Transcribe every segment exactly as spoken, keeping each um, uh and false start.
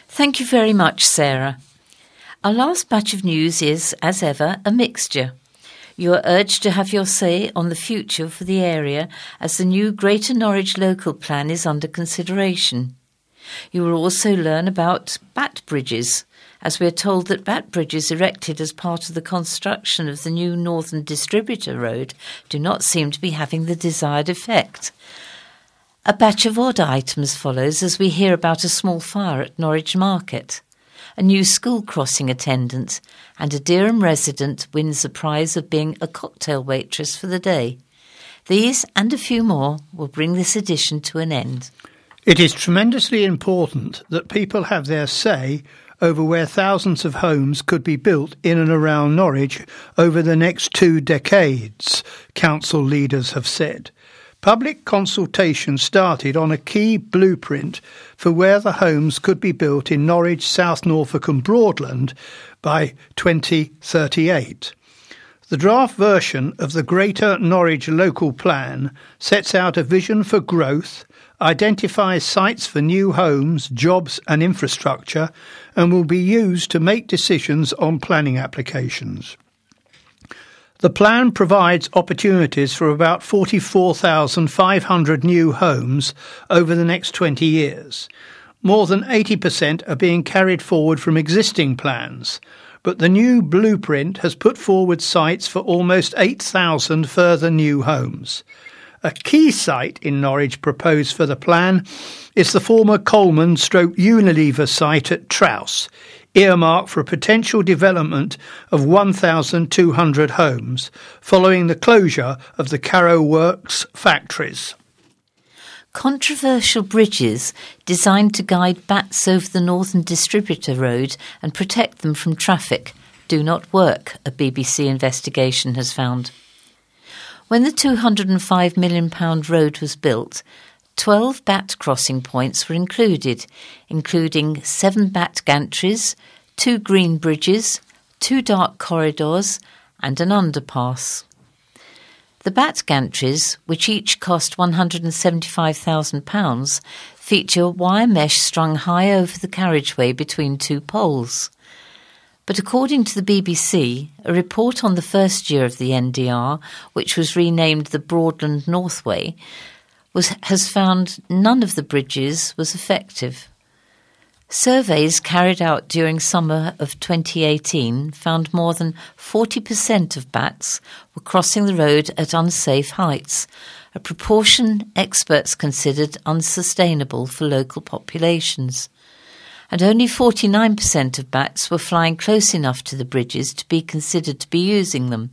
Thank you very much, Sarah. Our last batch of news is, as ever, a mixture. You are urged to have your say on the future for the area as the new Greater Norwich Local Plan is under consideration. You will also learn about bat bridges, as we are told that bat bridges erected as part of the construction of the new Northern Distributor Road do not seem to be having the desired effect. A batch of odd items follows as we hear about a small fire at Norwich Market. A new school crossing attendant and a Dereham resident wins the prize of being a cocktail waitress for the day. These and a few more will bring this edition to an end. It is tremendously important that people have their say over where thousands of homes could be built in and around Norwich over the next two decades, council leaders have said. Public consultation started on a key blueprint for where the homes could be built in Norwich, South Norfolk and Broadland by twenty thirty-eight. The draft version of the Greater Norwich Local Plan sets out a vision for growth, identifies sites for new homes, jobs and infrastructure, and will be used to make decisions on planning applications. The plan provides opportunities for about forty-four thousand five hundred new homes over the next twenty years. More than eighty percent are being carried forward from existing plans, but the new blueprint has put forward sites for almost eight thousand further new homes. A key site in Norwich proposed for the plan is the former Coleman stroke Unilever site at Trouse, earmarked for a potential development of one thousand two hundred homes, following the closure of the Carrow Works factories. Controversial bridges designed to guide bats over the Northern Distributor Road and protect them from traffic do not work, a B B C investigation has found. When the two hundred five million pounds road was built, twelve bat crossing points were included, including seven bat gantries, two green bridges, two dark corridors and an underpass. The bat gantries, which each cost one hundred seventy-five thousand pounds, feature wire mesh strung high over the carriageway between two poles. But according to the B B C, a report on the first year of the N D R, which was renamed the Broadland Northway, was, has found none of the bridges was effective. Surveys carried out during summer of twenty eighteen found more than forty percent of bats were crossing the road at unsafe heights, a proportion experts considered unsustainable for local populations. And only forty-nine percent of bats were flying close enough to the bridges to be considered to be using them.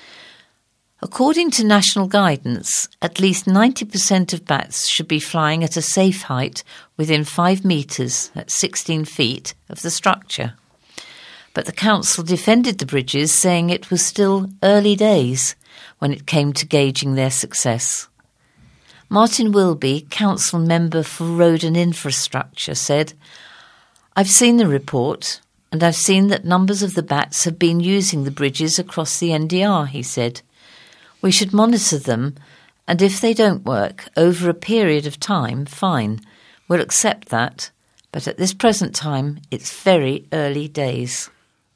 According to national guidance, at least ninety percent of bats should be flying at a safe height within five metres at sixteen feet of the structure. But the council defended the bridges, saying it was still early days when it came to gauging their success. Martin Wilby, council member for Road and Infrastructure, said, "I've seen the report, and I've seen that numbers of the bats have been using the bridges across the N D R," he said. "We should monitor them, and if they don't work over a period of time, fine. We'll accept that. But at this present time, it's very early days."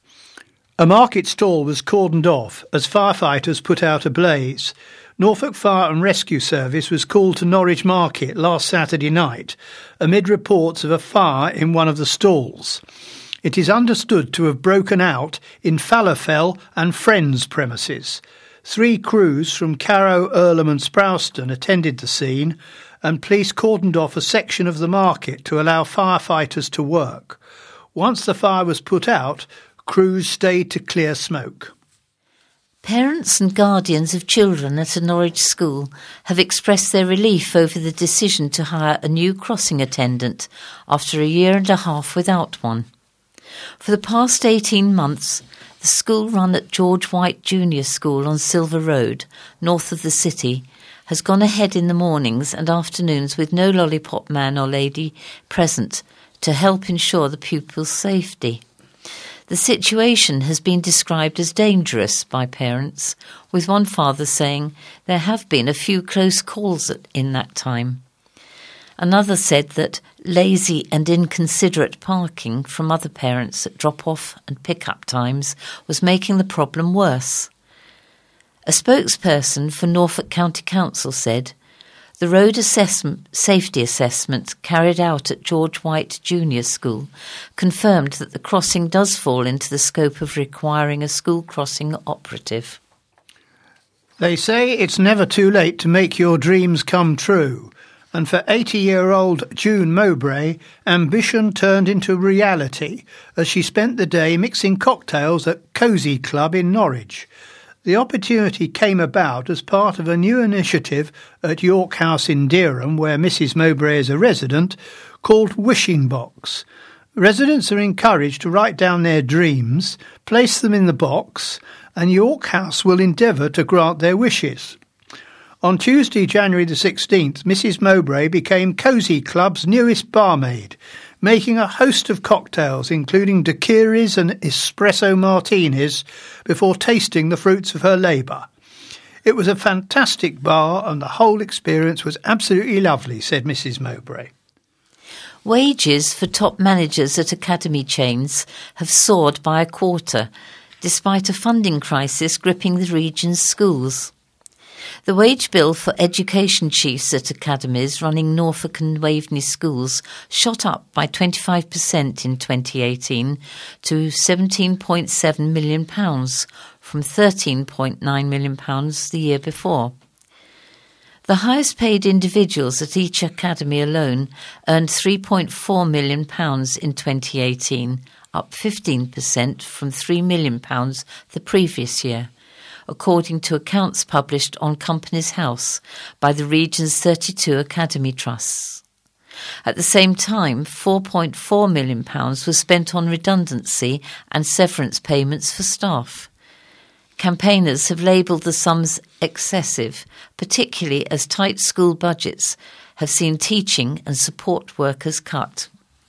A market stall was cordoned off as firefighters put out a blaze. Norfolk Fire and Rescue Service was called to Norwich Market last Saturday night amid reports of a fire in one of the stalls. It is understood to have broken out in Fallowfell and Friends premises. Three crews from Carrow, Earlham and Sprowston attended the scene, and police cordoned off a section of the market to allow firefighters to work. Once the fire was put out, crews stayed to clear smoke. Parents and guardians of children at a Norwich school have expressed their relief over the decision to hire a new crossing attendant after a year and a half without one. For the past eighteen months, the school run at George White Junior School on Silver Road, north of the city, has gone ahead in the mornings and afternoons with no lollipop man or lady present to help ensure the pupils' safety. The situation has been described as dangerous by parents, with one father saying there have been a few close calls in that time. Another said that lazy and inconsiderate parking from other parents at drop-off and pick-up times was making the problem worse. A spokesperson for Norfolk County Council said, "The road assessment, safety assessment carried out at George White Junior School confirmed that the crossing does fall into the scope of requiring a school crossing operative." They say it's never too late to make your dreams come true. And for eighty-year-old June Mowbray, ambition turned into reality as she spent the day mixing cocktails at Cosy Club in Norwich. The opportunity came about as part of a new initiative at York House in Dereham, where Missus Mowbray is a resident, called Wishing Box. Residents are encouraged to write down their dreams, place them in the box, and York House will endeavour to grant their wishes. On Tuesday, January the sixteenth, Missus Mowbray became Cosy Club's newest barmaid, making a host of cocktails, including daiquiris and espresso martinis, before tasting the fruits of her labour. "It was a fantastic bar and the whole experience was absolutely lovely," said Missus Mowbray. Wages for top managers at academy chains have soared by a quarter, despite a funding crisis gripping the region's schools. The wage bill for education chiefs at academies running Norfolk and Waveney schools shot up by twenty-five percent in twenty eighteen to seventeen point seven million pounds from thirteen point nine million pounds the year before. The highest paid individuals at each academy alone earned three point four million pounds in twenty eighteen, up fifteen percent from three million pounds the previous year, according to accounts published on Companies House by the region's thirty-two academy trusts. At the same time, four point four million pounds was spent on redundancy and severance payments for staff. Campaigners have labelled the sums excessive, particularly as tight school budgets have seen teaching and support workers cut.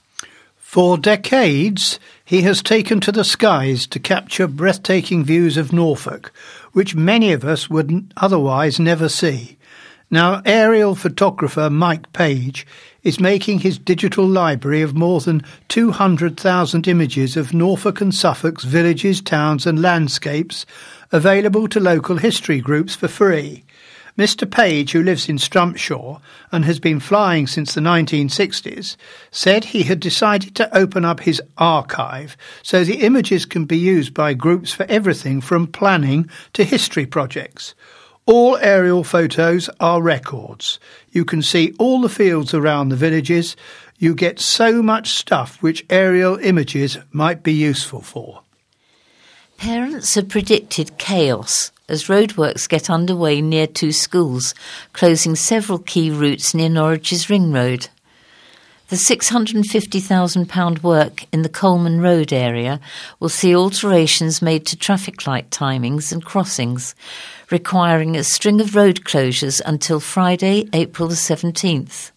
For decades, he has taken to the skies to capture breathtaking views of Norfolk, which many of us would otherwise never see. Now, aerial photographer Mike Page is making his digital library of more than two hundred thousand images of Norfolk and Suffolk's villages, towns and landscapes available to local history groups for free. Mister Page, who lives in Strumpshaw and has been flying since the nineteen sixties, said he had decided to open up his archive so the images can be used by groups for everything from planning to history projects. All aerial photos are records. You can see all the fields around the villages. You get so much stuff which aerial images might be useful for. Parents have predicted chaos as roadworks get underway near two schools, closing several key routes near Norwich's Ring Road. The six hundred fifty thousand pounds work in the Coleman Road area will see alterations made to traffic light timings and crossings, requiring a string of road closures until Friday, April the seventeenth.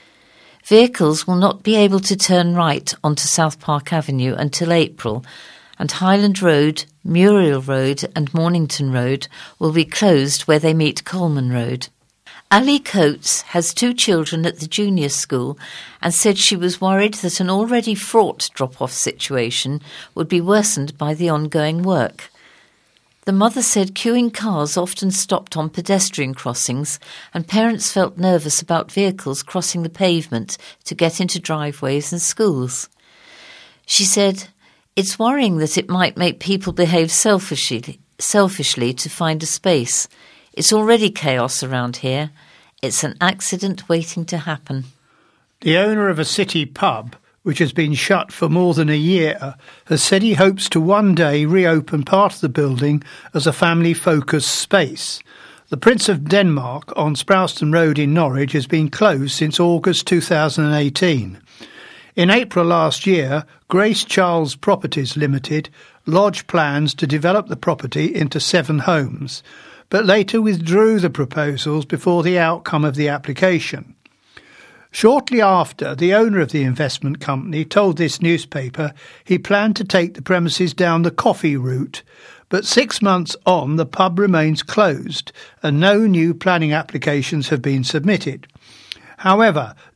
Vehicles will not be able to turn right onto South Park Avenue until April, and Highland Road, Muriel Road and Mornington Road will be closed where they meet Coleman Road. Ali Coates has two children at the junior school and said she was worried that an already fraught drop-off situation would be worsened by the ongoing work. The mother said queuing cars often stopped on pedestrian crossings and parents felt nervous about vehicles crossing the pavement to get into driveways and schools. She said, "It's worrying that it might make people behave selfishly, selfishly to find a space. It's already chaos around here. It's an accident waiting to happen." The owner of a city pub, which has been shut for more than a year, has said he hopes to one day reopen part of the building as a family-focused space. The Prince of Denmark on Sproulston Road in Norwich has been closed since August two thousand eighteen. In April last year, Grace Charles Properties Limited lodged plans to develop the property into seven homes, but later withdrew the proposals before the outcome of the application. Shortly after, the owner of the investment company told this newspaper he planned to take the premises down the coffee route, but six months on the pub remains closed and no new planning applications have been submitted. However,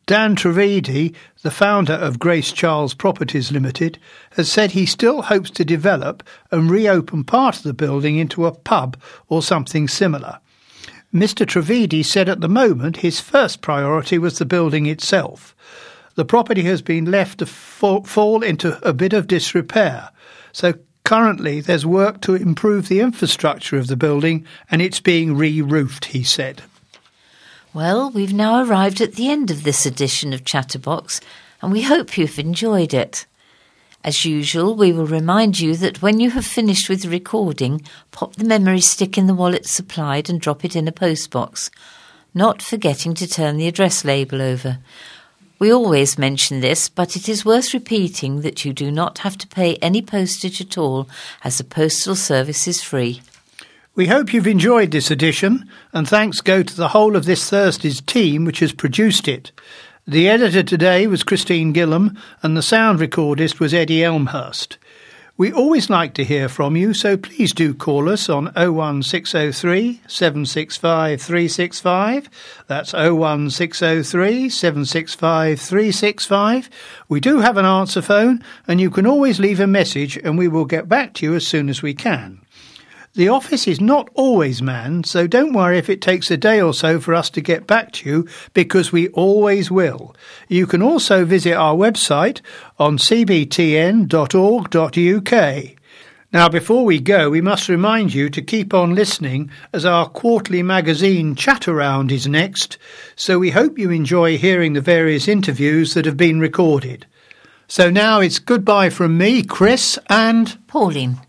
Dan Trivedi, the founder of Grace Charles Properties Limited, has said he still hopes to develop and reopen part of the building into a pub or something similar. Mister Trivedi said at the moment his first priority was the building itself. The property has been left to fa- fall into a bit of disrepair, so currently there's work to improve the infrastructure of the building and it's being re-roofed, he said. Well, we've now arrived at the end of this edition of Chatterbox, and we hope you've enjoyed it. As usual, we will remind you that when you have finished with the recording, pop the memory stick in the wallet supplied and drop it in a postbox, not forgetting to turn the address label over. We always mention this, but it is worth repeating that you do not have to pay any postage at all, as the postal service is free. We hope you've enjoyed this edition, and thanks go to the whole of this Thursday's team which has produced it. The editor today was Christine Gillam, and the sound recordist was Eddie Elmhurst. We always like to hear from you, so please do call us on oh one six oh three, seven six five, three six five. That's oh one six oh three, seven six five, three six five. We do have an answer phone, and you can always leave a message, and we will get back to you as soon as we can. The office is not always manned, so don't worry if it takes a day or so for us to get back to you, because we always will. You can also visit our website on c b t n dot org dot u k. Now, before we go, we must remind you to keep on listening, as our quarterly magazine Chat Around is next, so we hope you enjoy hearing the various interviews that have been recorded. So now it's goodbye from me, Chris, and Pauline.